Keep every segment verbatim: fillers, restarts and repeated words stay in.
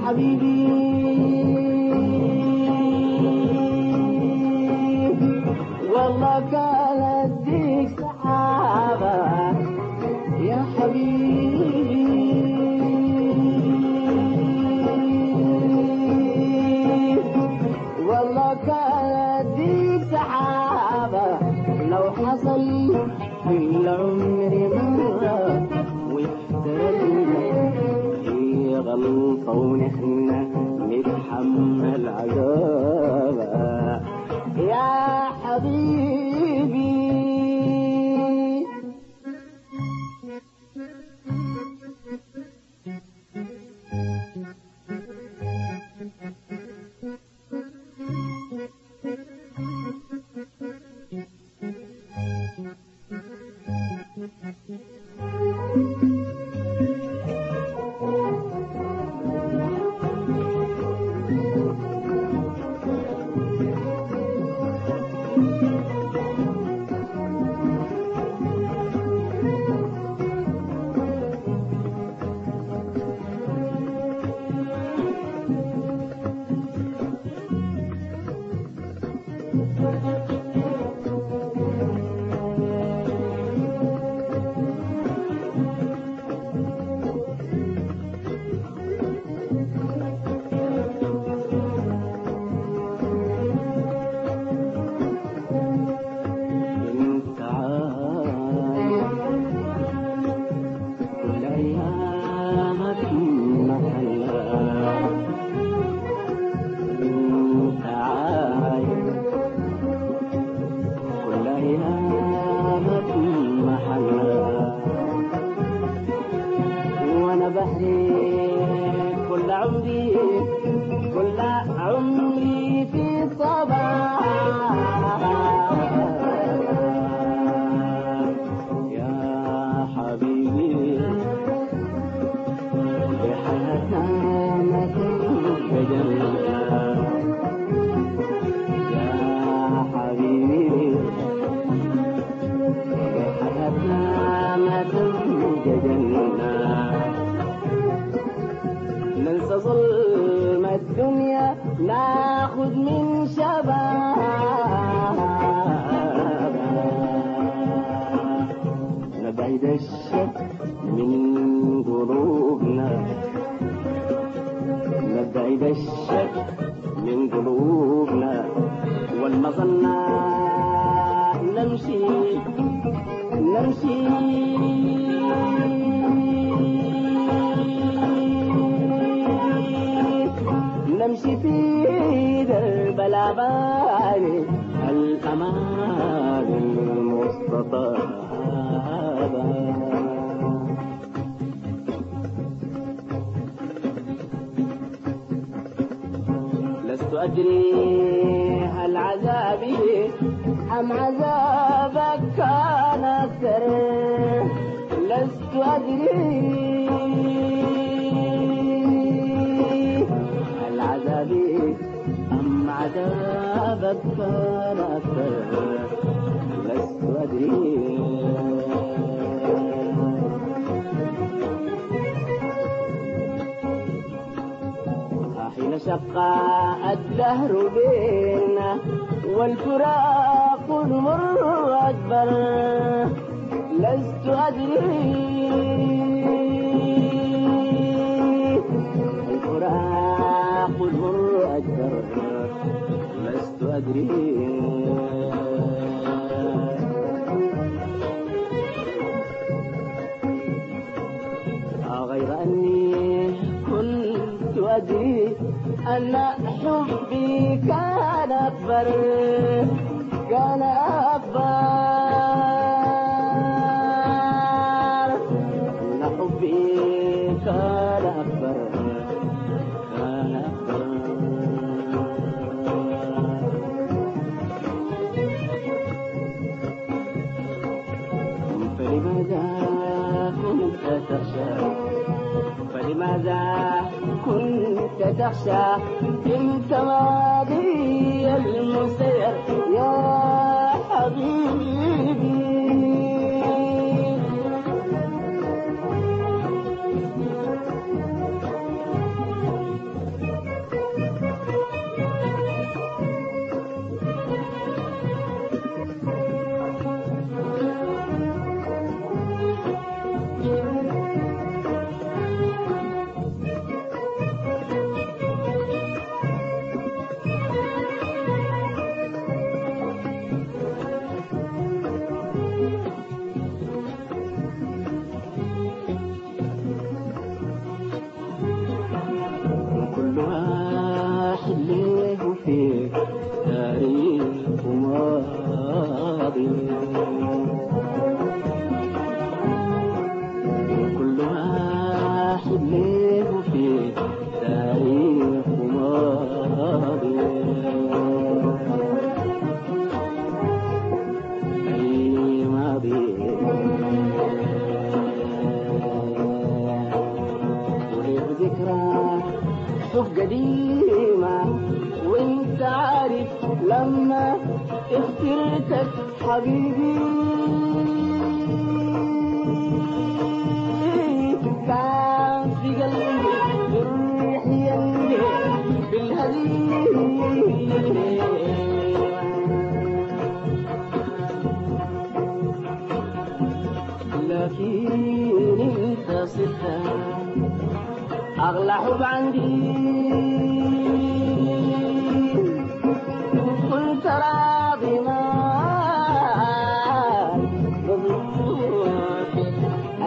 حبيبي والله كانت ديك سحابة يا حبيبي والله كانت ديك سحابة لو حصل في العمر مرة وافترقنا هي غلطة ونحن نتحمل عذابها يا حبيبي. كل عمري كل عمري في صباح يا حبيبي بحياتنا ما تنفجر يا حبيبي بحياتنا ما تنفجر ننسى ظلم الدنيا ناخذ من شباب نبعد الشك من قلوبنا نبعد الشك من قلوبنا والمظنة نمشي نمشي نمشي في درب الأمان الأمان المستطاب لست أدري هل عذابي أم عذابك كان أكثر لست أدري عذابي أم عذابك كان أكثر لست أدري حين شق الدهر بيننا والفراق المر أكبر لست أدري الفراق المر أكبر لست أدري غير أني كنت أدري أن حبي كان أكبر كان أكبر أن حبي كان أكبر كان أكبر فلماذا كنت تخشى فلماذا كنت تخشى انت ماضي المسير يا حبيبي حبيبي كان في قلبي الريح يلي بالهديد لكن انت صرت اغلى حب عندي كنت راضي معاك بظروفي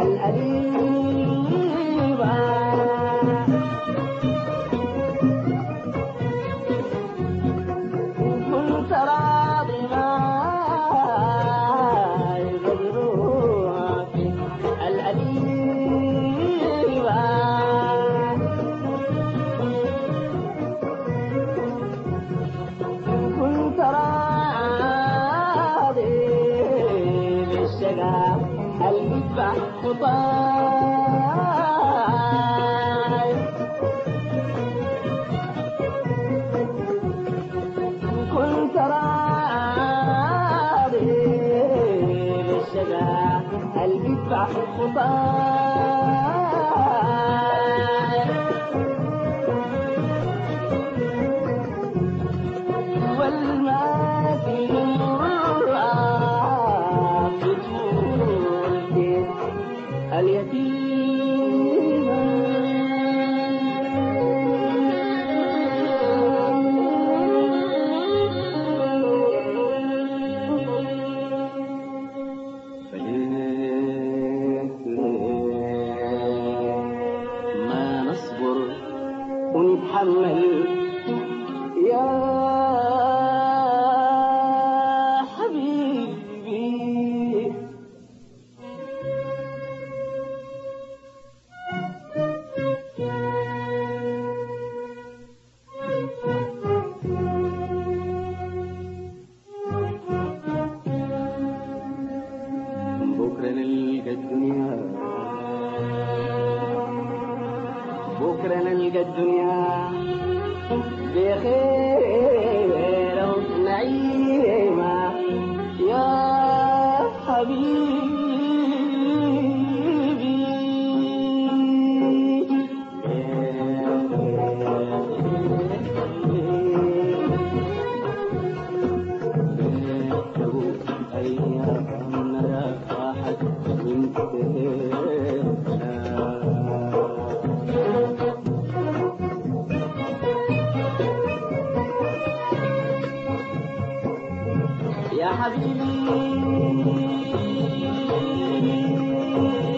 الأليمة كنت راضي معاك بظروفي الأليمة كنت راضي بالشقاء الإذبح خطاي كنت راضي بالشقاء الإذبح خطاي والماء في المرأة في طول البيت اليتيمة فليه ما نصبر ونتحمل يا حبيبي بكرة نلقى الدنيا بكرة نلقى الدنيا بخير ونعيمة يا حبيبي أيامنا راحت وانتهينا يا حبيبي